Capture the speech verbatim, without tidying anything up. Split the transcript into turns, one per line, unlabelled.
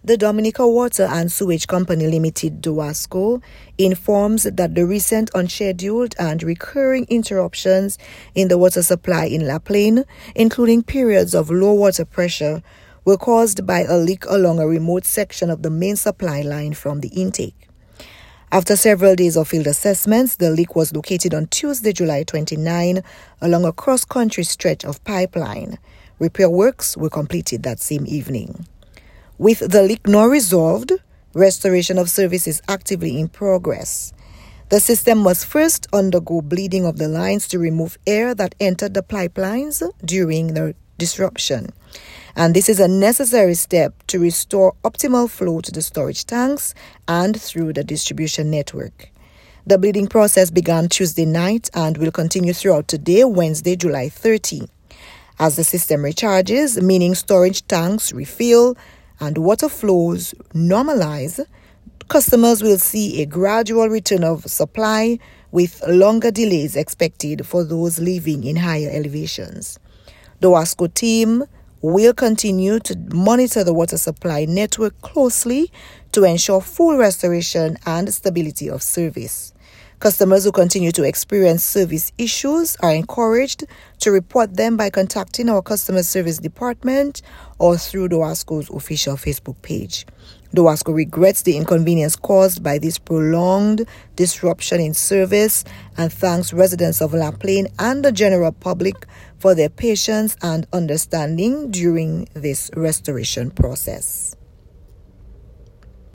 The Dominica Water and Sewage Company Limited, DOWASCO, informs that the recent unscheduled and recurring interruptions in the water supply in La Plaine, including periods of low water pressure, were caused by a leak along a remote section of the main supply line from the intake. After several days of field assessments, the leak was located on Tuesday, July twenty-ninth, along a cross-country stretch of pipeline. Repair works were completed that same evening. With the leak now resolved, restoration of service is actively in progress. The system must first undergo bleeding of the lines to remove air that entered the pipelines during the disruption. And this is a necessary step to restore optimal flow to the storage tanks and through the distribution network. The bleeding process began Tuesday night and will continue throughout today, Wednesday, July thirtieth. As the system recharges, meaning storage tanks refill and water flows normalize, customers will see a gradual return of supply with longer delays expected for those living in higher elevations. The DOWASCO team will continue to monitor the water supply network closely to ensure full restoration and stability of service. Customers who continue to experience service issues are encouraged to report them by contacting our customer service department or through DOWASCO's official Facebook page. DOWASCO regrets the inconvenience caused by this prolonged disruption in service and thanks residents of La Plaine and the general public for their patience and understanding during this restoration process.